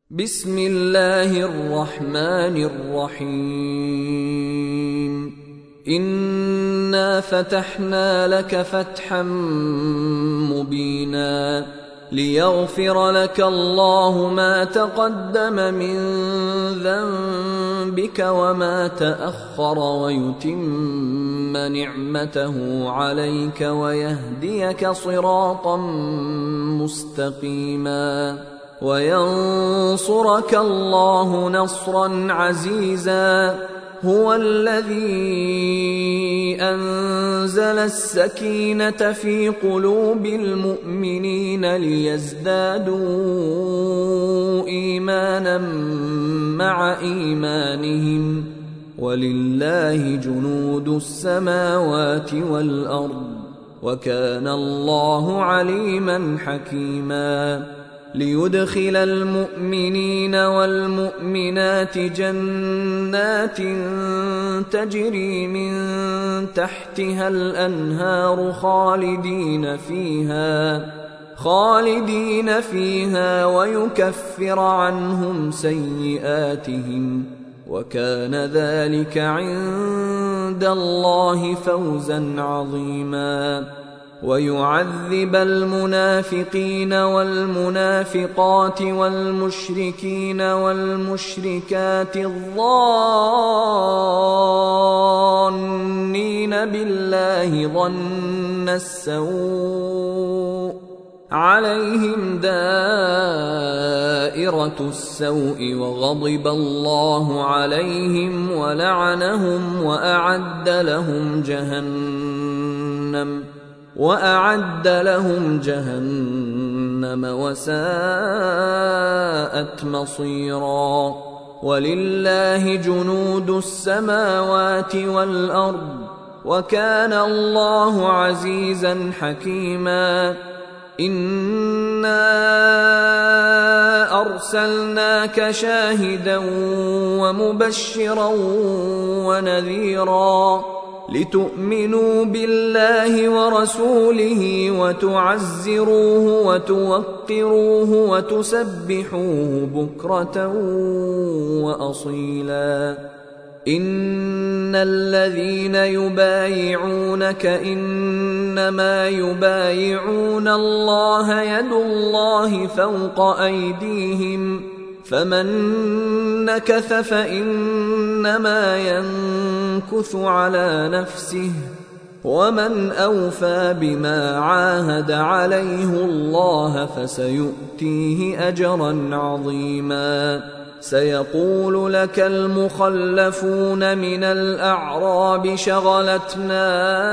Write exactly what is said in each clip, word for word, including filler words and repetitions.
بسم الله الرحمن الرحيم إنا فتحنا لك فتحا مبينا ليغفر لك الله ما تقدم من ذنبك وما تأخر ويتم نعمته عليك ويهديك صراطا مستقيما وينصرك الله نصرا عزيزا هو الذي أنزل السكينة في قلوب المؤمنين ليزدادوا إيمانا مع إيمانهم ولله جنود السماوات والأرض وكان الله عليما حكيما ليدخل المؤمنين والمؤمنات جنات تجري من تحتها الأنهار خالدين فيها خالدين فيها ويكفر عنهم سيئاتهم وكان ذلك عند الله فوزا عظيما ويعذب المنافقين والمنافقات والمشركين والمشركات الظانين بالله ظن السوء عليهم دائرة السوء وغضب الله عليهم ولعنهم وأعد لهم جهنم وأعد لهم جهنم وساءت مصيرا ولله جنود السماوات والأرض وكان الله عزيزا حكيما إنا أرسلناك شاهدا ومبشرا ونذيرا لتؤمنوا بالله ورسوله وتعزروه وتوقروه وتسبحوه بكرة وأصيلا إن الذين يبايعونك إنما يبايعون الله يد الله فوق أيديهم فمن نكث فإنما ينكث على نفسه ومن أوفى بما عاهد عليه الله فسيؤتيه أجرا عظيما سيقول لك المخلفون من الأعراب شغلتنا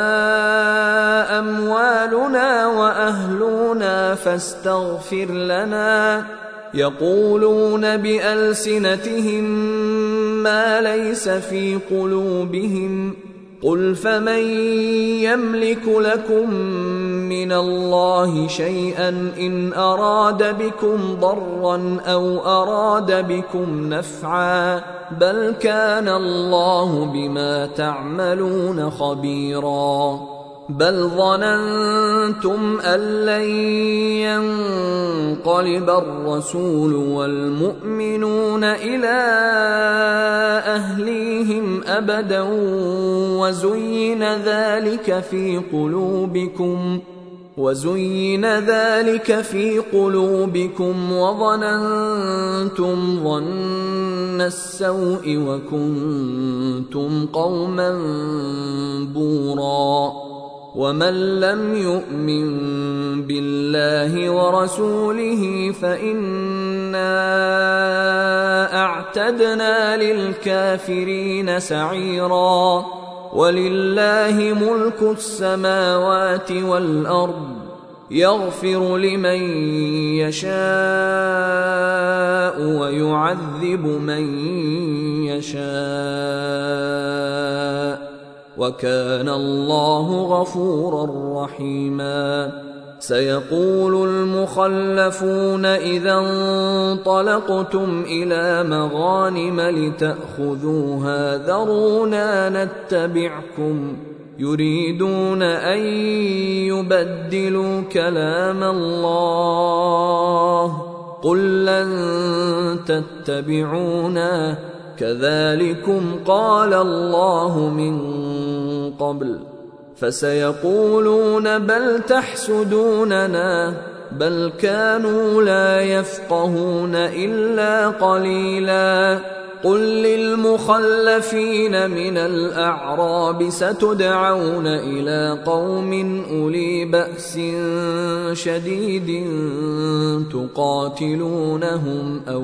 أموالنا وأهلنا فاستغفر لنا يقولون بألسنتهم ما ليس في قلوبهم قل فمن يملك لكم من الله شيئا إن أراد بكم ضرا أو أراد بكم نفعا بل كان الله بما تعملون خبيرا بل ظننتم أن لن ينقلب الرسول والمؤمنون إلى أهليهم أبدا وزين ذلك في قلوبكم وزين ذلك في قلوبكم وظننتم ظن السوء وكنتم قوما بورا ومن لم يؤمن بالله ورسوله فإنا أعتدنا للكافرين سعيرا ولله ملك السماوات والأرض يغفر لمن يشاء ويعذب من يشاء وكان الله غفورا رحيما سيقول المخلفون إذا انطلقتم إلى مغانم لتأخذوها ذرونا نتبعكم يريدون أن يبدلوا كلام الله قل لن تتبعونا كذلكم قال الله من قبل فسيقولون بل تحسدوننا بل كانوا لا يفقهون إلا قليلا قل للمخلفين من الأعراب ستدعون إلى قوم أولي بأس شديد تقاتلونهم أو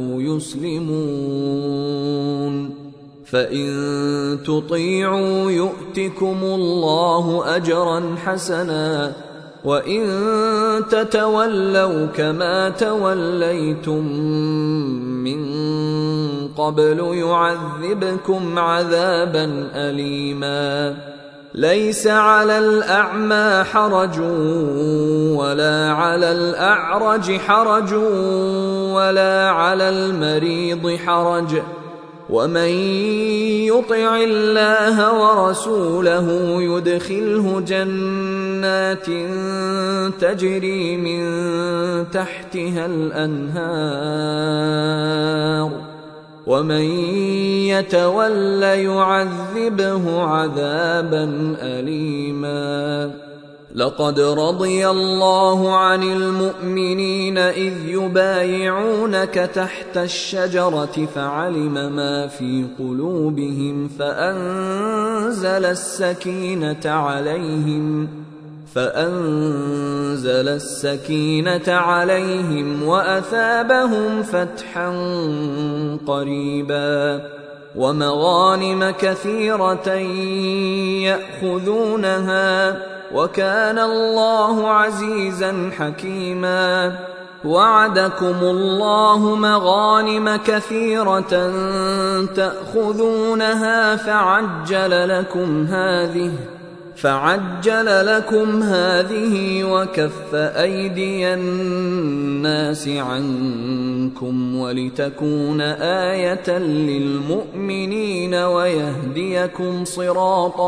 يسلمون فإن تطيعوا يؤتكم الله أجرا حسنا وإن تتولوا كما توليتم من قبل يعذبكم عذابا أليما ليس على الأعمى حرج ولا على الأعرج حرج ولا على المريض حرج ومن يطع الله ورسوله يدخله جنات تجري من تحتها الأنهار ومن يتول يعذبه عذابا أليما لقد رضي الله عن المؤمنين إذ يبايعونك تحت الشجرة فعلم ما في قلوبهم فأنزل السكينة عليهم فأنزل السكينة عليهم وأثابهم فتحا قريبا ومغانم كثيرة يأخذونها وكان الله عزيزا حكيما وعدكم الله مغانم كثيرة تأخذونها فعجل لكم هذه فعجل لكم هذه وكف أيدي الناس عنكم ولتكون آية للمؤمنين ويهديكم صراطا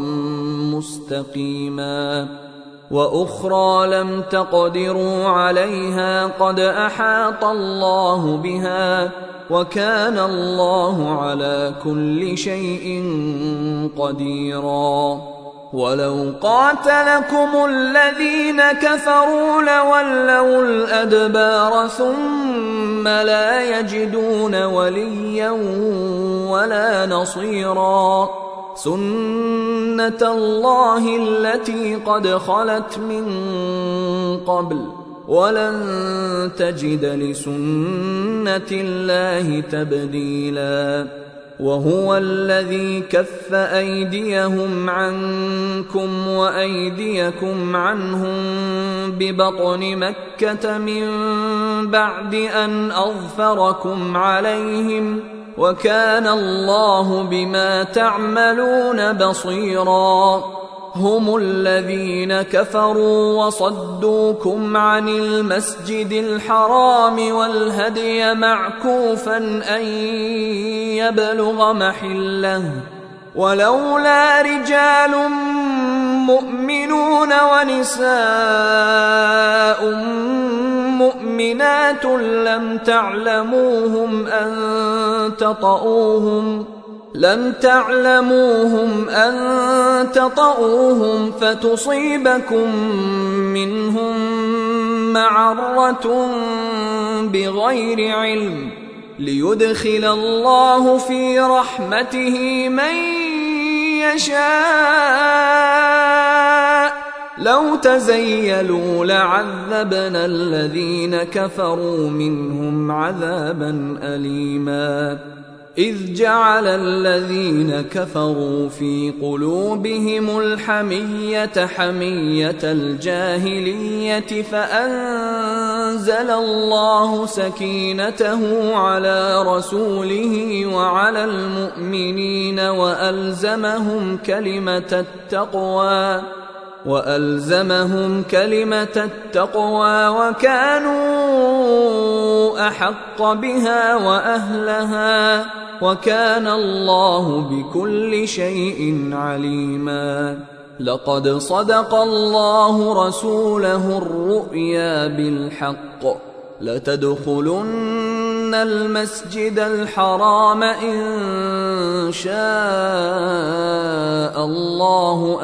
مستقيما وأخرى لم تقدروا عليها قد أحاط الله بها وكان الله على كل شيء قديرا ولو قاتلكم الذين كفروا لولوا الأدبار ثم لا يجدون وليا ولا نصيرا سنة الله التي قد خلت من قبل ولن تجد لسنة الله تبديلا وهو الذي كف أيديهم عنكم وأيديكم عنهم ببطن مكة من بعد أن أظفركم عليهم وكان الله بما تعملون بصيرا هم الذين كفروا وصدوكم عن المسجد الحرام والهدي معكوفا أن يبلغ محله ولولا رجال مؤمنون ونساء مؤمنات لم تعلموهم أن تطؤوهم لم تعلموهم أن تطؤوهم فتصيبكم منهم معرة بغير علم ليدخل الله في رحمته من يشاء لو تزيلوا لعذبنا الذين كفروا منهم عذابا أليما إذ جعل الذين كفروا في قلوبهم الحمية حمية الجاهلية فأنزل الله سكينته على رسوله وعلى المؤمنين وألزمهم كلمة التقوى وألزمهم كلمة التقوى وكانوا أحق بها وأهلها وكان الله بكل شيء عليما لقد صدق الله رسوله الرؤيا بالحق لتدخلن المسجد الحرام إن شاء الله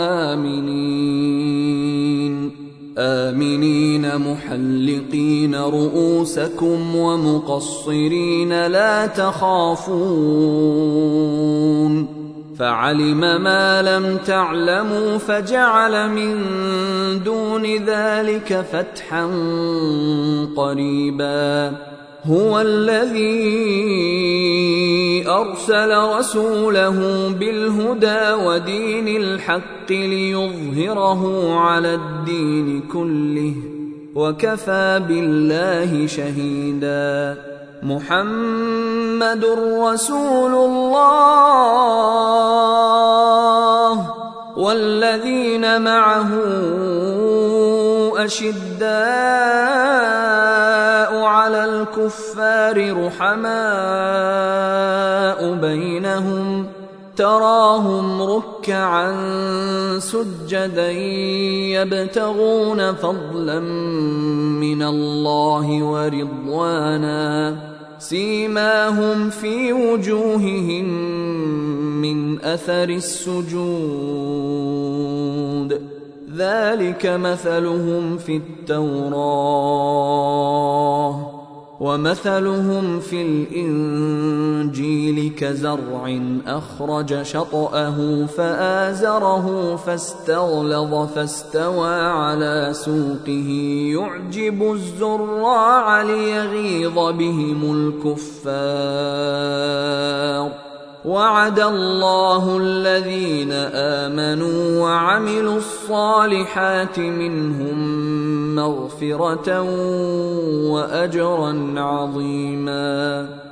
آمنين آمنين محلقين رؤوسكم ومقصرين لا تخافون فعلم ما لم تعلموا فجعل من دون ذلك فتحا قريبا هو الذي أرسل رسوله بالهدى ودين الحق ليظهره على الدين كله وكفى بالله شهيدا محمد رسول الله والذين معه أشداء على الكفار رحماء بينهم تراهم ركعا سجدا يبتغون فضلا من الله ورضوانا سيماهم في وجوههم من أثر السجود ذلك مثلهم في التوراة ومثلهم في الإنجيل كزرع أخرج شطأه فآزره فاستغلظ فاستوى على سوقه يعجب الزراع ليغيظ بهم الكفار وعد الله الذين آمنوا وعملوا الصالحات منهم مغفرة وأجرا عظيما.